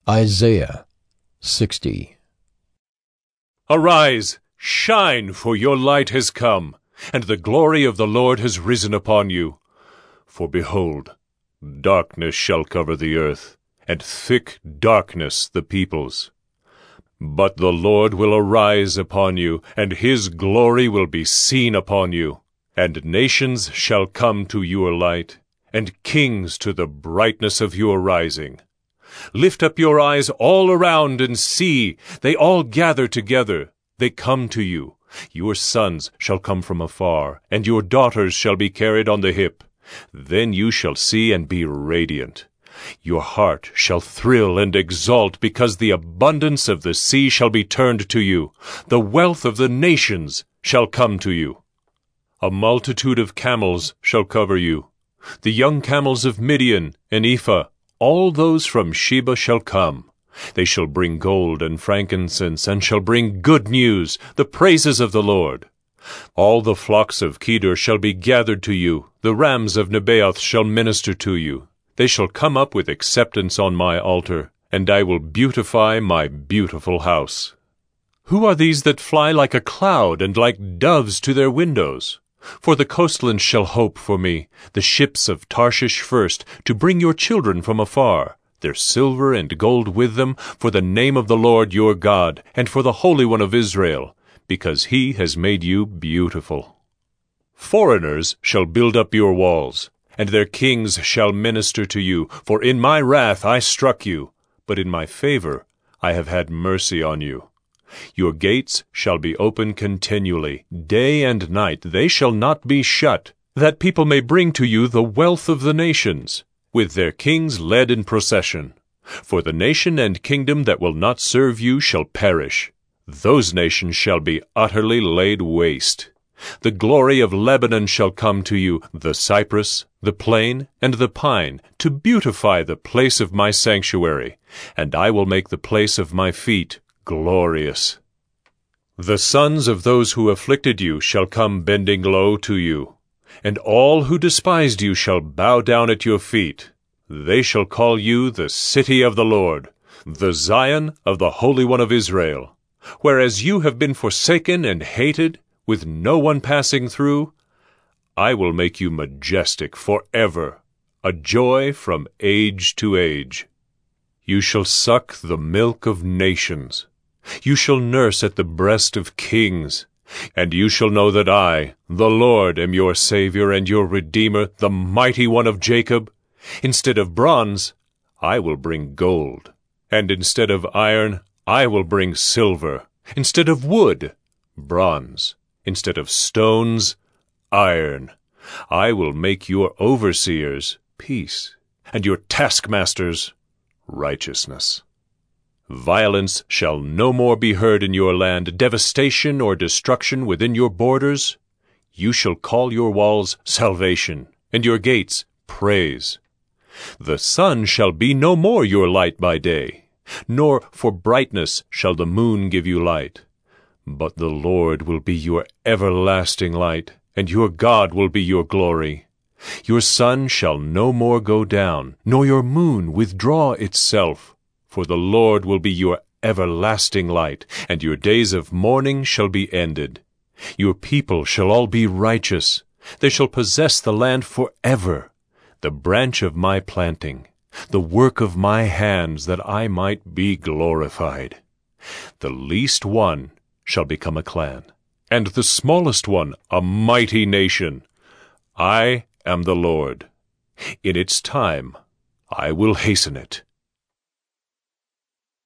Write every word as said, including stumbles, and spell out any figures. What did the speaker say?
Isaiah sixty. Arise, shine, for your light has come, and the glory of the Lord has risen upon you. For behold, darkness shall cover the earth, and thick darkness the peoples. But the Lord will arise upon you, and his glory will be seen upon you. And nations shall come to your light, and kings to the brightness of your rising. Lift up your eyes all around and see, they all gather together, they come to you. Your sons shall come from afar, and your daughters shall be carried on the hip. Then you shall see and be radiant. Your heart shall thrill and exult, because the abundance of the sea shall be turned to you. The wealth of the nations shall come to you. A multitude of camels shall cover you. The young camels of Midian and Ephah, all those from Sheba shall come. They shall bring gold and frankincense, and shall bring good news, the praises of the Lord. All the flocks of Kedar shall be gathered to you. The rams of Nebaioth shall minister to you. They shall come up with acceptance on my altar, and I will beautify my beautiful house. Who are these that fly like a cloud, and like doves to their windows? For the coastlands shall hope for me, the ships of Tarshish first, to bring your children from afar, their silver and gold with them, for the name of the Lord your God, and for the Holy One of Israel, because he has made you beautiful. Foreigners shall build up your walls, and their kings shall minister to you, for in my wrath I struck you, but in my favor I have had mercy on you. Your gates shall be open continually, day and night, they shall not be shut, that people may bring to you the wealth of the nations, with their kings led in procession. For the nation and kingdom that will not serve you shall perish. Those nations shall be utterly laid waste. The glory of Lebanon shall come to you, the cypress, the plane, and the pine, to beautify the place of my sanctuary, and I will make the place of my feet glorious. The sons of those who afflicted you shall come bending low to you, and all who despised you shall bow down at your feet. They shall call you the city of the Lord, the Zion of the Holy One of Israel. Whereas you have been forsaken and hated, with no one passing through, I will make you majestic forever, a joy from age to age. You shall suck the milk of nations. You shall nurse at the breast of kings. And you shall know that I, the Lord, am your Savior and your Redeemer, the Mighty One of Jacob. Instead of bronze, I will bring gold. And instead of iron, I will bring silver. Instead of wood, bronze. Instead of stones, iron. I will make your overseers peace, and your taskmasters righteousness. Violence shall no more be heard in your land, devastation or destruction within your borders. You shall call your walls salvation, and your gates praise. The sun shall be no more your light by day, nor for brightness shall the moon give you light. But the Lord will be your everlasting light, and your God will be your glory. Your sun shall no more go down, nor your moon withdraw itself. For the Lord will be your everlasting light, and your days of mourning shall be ended. Your people shall all be righteous. They shall possess the land forever, the branch of my planting, the work of my hands, that I might be glorified. The least one shall become a clan, and the smallest one a mighty nation. I am the Lord. In its time I will hasten it.